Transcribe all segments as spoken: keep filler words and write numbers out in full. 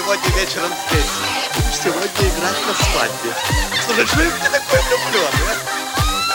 сегодня вечером здесь. Будешь сегодня играть на свадьбе. Слушай, что я в тебя такое влюблённый, а?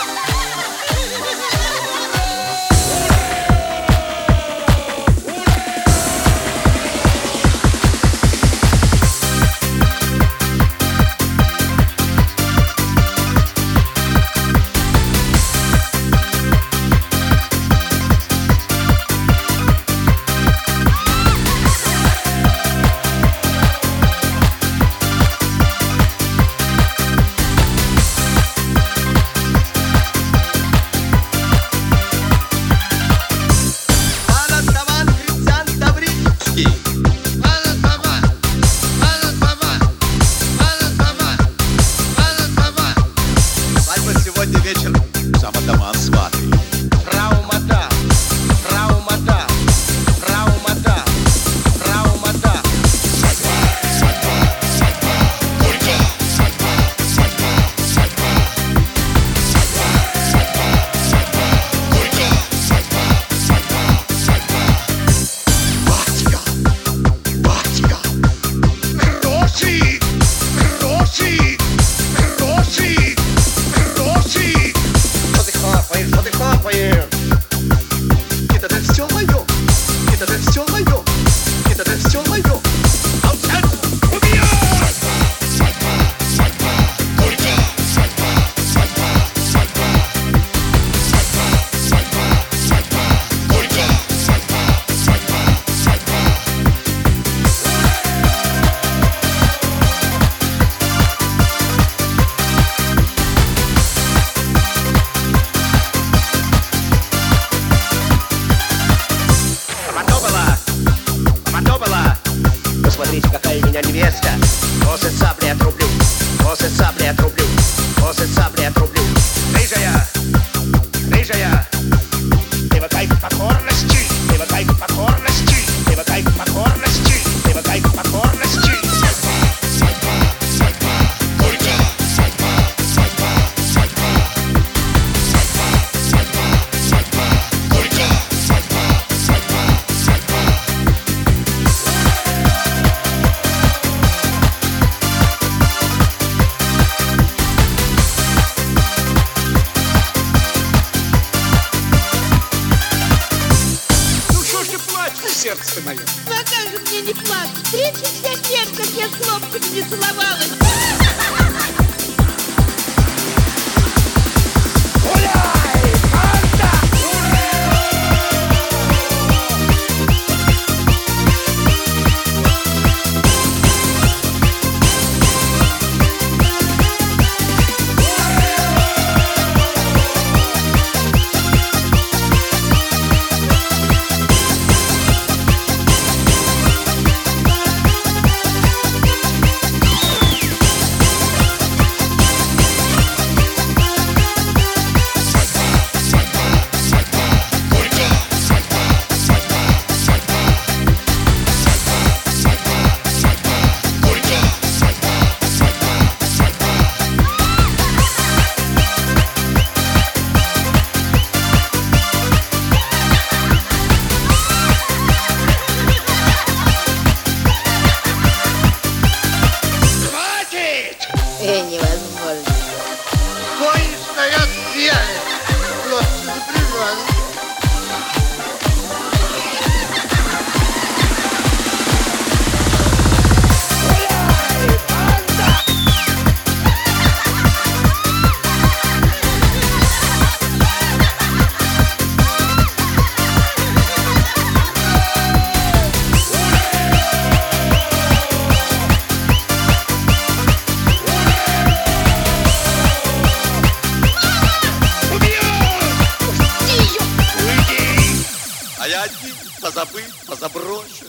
Сегодня вечером сам атаман сватый. Рау-мата, рау-мата, рау-мата, рау-мата. Свадьба, свадьба, свадьба, только свадьба, свадьба, свадьба. Свадьба, свадьба, свадьба, только свадьба, свадьба, свадьба. Батька, батька, Гроши, гроши, гроши. Что ты хлопаешь, что ты хлопаешь? это да все мое, это да все мое, это да все мое. Молчать, убьет! Свадьба, свадьба, свадьба, только свадьба, свадьба, свадьба. Свадьба, свадьба, свадьба, только свадьба, свадьба, свадьба. Посмотрите, какая у меня невеста. После сабли отрублю, после сабли отрублю, после сабли отрублю. Рыжая, рыжая, привыкай к покорности, привыкай к покорности, привыкай к покорности, привыкай к покорности. Свадьба, свадьба, свадьба, только свадьба, свадьба, свадьба. Свадьба, свадьба, свадьба, только свадьба, свадьба, свадьба. Ну что ж ты плачешь, сердце мое? Ну а как же мне не плакать? тридцать пять лет, как я с хлопками не целовалась. Э, невозможно. Кони стоят пьяные. Просто запрягали. А я один позабыл, позаброшен.